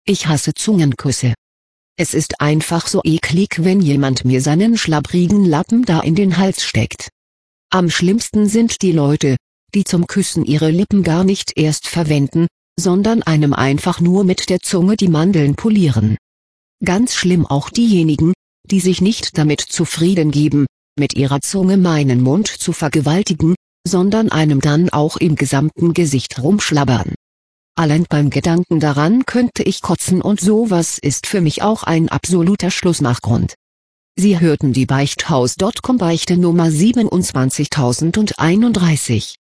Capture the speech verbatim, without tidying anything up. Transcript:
Ich hasse Zungenküsse. Es ist einfach so eklig, wenn jemand mir seinen schlabbrigen Lappen da in den Hals steckt. Am schlimmsten sind die Leute, die zum Küssen ihre Lippen gar nicht erst verwenden, sondern einem einfach nur mit der Zunge die Mandeln polieren. Ganz schlimm auch diejenigen, die sich nicht damit zufrieden geben, mit ihrer Zunge meinen Mund zu vergewaltigen, sondern einem dann auch im gesamten Gesicht rumschlabbern. Allein beim Gedanken daran könnte ich kotzen und sowas ist für mich auch ein absoluter Schlussmachgrund. Sie hörten die Beichthaus Punkt com Beichte Nummer siebenundzwanzigtausendeinunddreißig.